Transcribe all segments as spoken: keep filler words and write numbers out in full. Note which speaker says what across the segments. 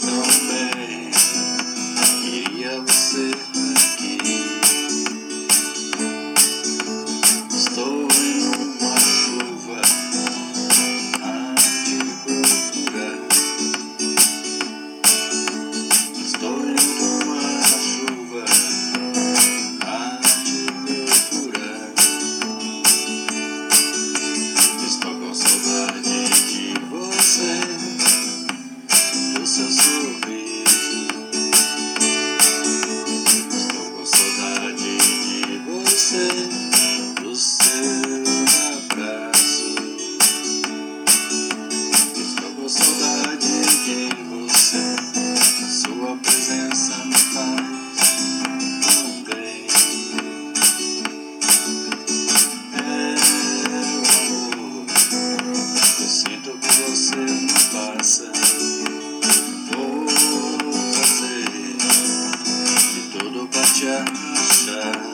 Speaker 1: tão bem. Queria você aqui. Estou em uma chuva a te procurar. Estou em uma chuva a te procurar. Estou com saudade de você, do seu sorriso. Estou com saudade de você, do seu abraço. Estou com saudade de você, sua presença me faz tão bem. É o amor, eu sinto que você não passa. Vou fazer de tudo pra te achar.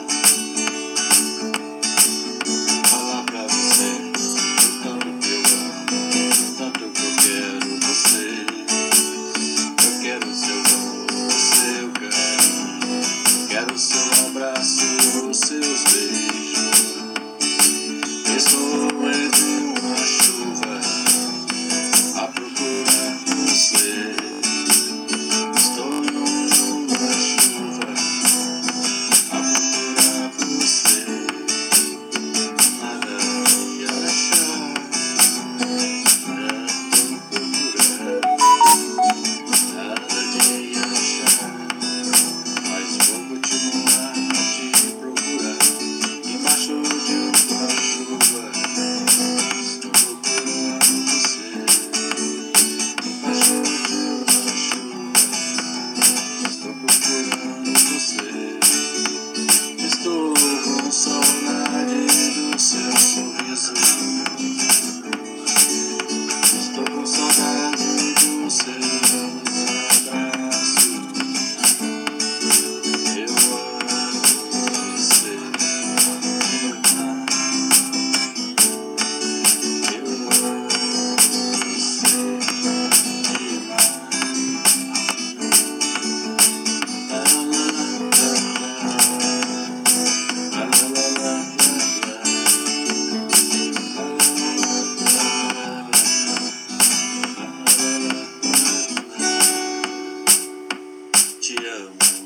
Speaker 1: Falar pra você o tanto que eu amo, o tanto que eu quero você. Eu quero seu amor, seu carinho, quero seu abraço, seus beijos. Estou em uma chuva a procurar você. Estou numa chuva a procurar você. Nada ia achar, tanto procurar. Nada ia achar, mas vou continuar a te procurar. Embaixo de uma chuva, estou procurando você. Embaixo de uma chuva, estou procurando você. Estou com saudade do seu sorriso. Estou com saudade do seu abraço. Eu amo você demais. Eu amo você demais. La la la la la, la la la la la, la la la la la. Te amo.